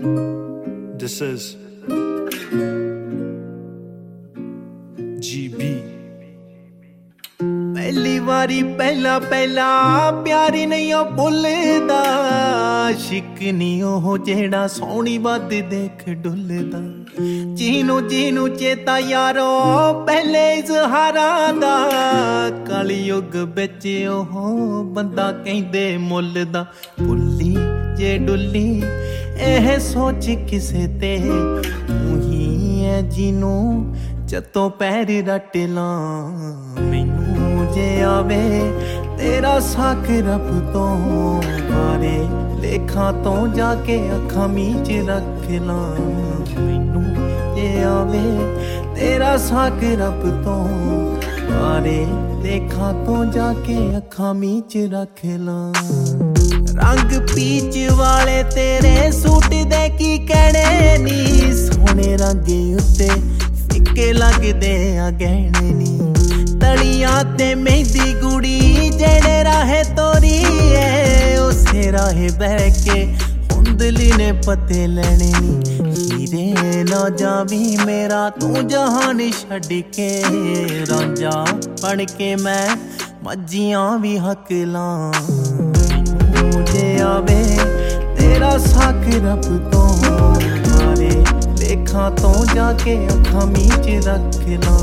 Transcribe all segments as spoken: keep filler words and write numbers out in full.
This is G B पहली वारी पहला पहला प्यारी नहीं ओ भुलदा शिक नहीं ओ जेड़ा सोहनी बद देख डुलदा जीनू जीनू चेता यारो पहले इजहारा दा कलयुग बिच ओह बंदा कहंदे मुल दा भुल्ली जे डुल्ली एह सोच किसे ते तू ही है जीनू जतों पैर रट ला मैनू जे आवे तेरा साक रब तो मारे लेखा तो जाके अखां मीच रख ला मैनू जे आवे तेरा साक रब तो मारे लेखा तो जाके अखां मीच रख ला रंग पीच वाले तेरे सूट दे की कहने नी सोने रंगे उत्ते फिक्के लगदे आ गहने नी तलियां ते मेहंदी गुड़ी जेड़े राहे तोरी है उसे राहे बह के हुंदली ने पते लेने नी हीरे ना जावी मेरा तू जहान छड़ के रांझा बन के मैं मज्जियां भी हकला मुझे आवे तेरा साक रब तो मारे लेखा तो जाके अखां मीच रख ला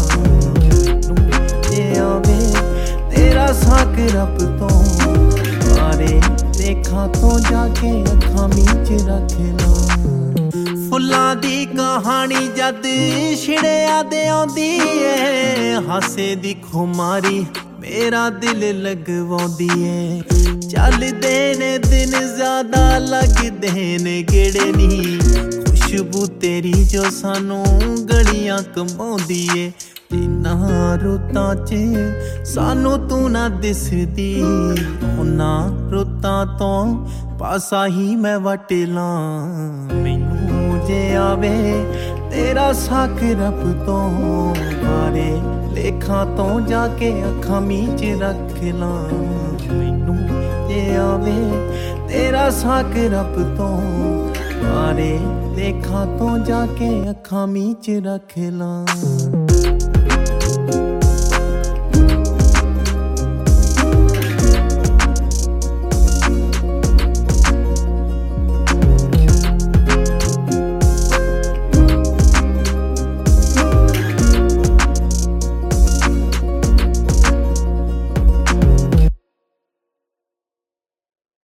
मुझे आवे तेरा साक रब तो मारे लेखा तो जाके अखां मीच रख ला फुल्लां दी कहानी जद छिड़िया दे आंदी है हासे दी खुमारी मेरा दिल लगवांदी है चलदे ने दिन ज्यादा लगदे ने गेड़े नी खुशबू तेरी जो सानू गलियां कमाउंदी ए इन्हां रुत्तां च सानू तू ना दिसदी उन्हां रुत्तां तो पासा ही मैं वट ला मैनू जे आवे तेरा साक रब तो मारे लेखा तो जाके अखां मीच रख ला मैनू जे आवे तेरा साक रब तो मारे लेखा तो जाके अखां मीच रख ला।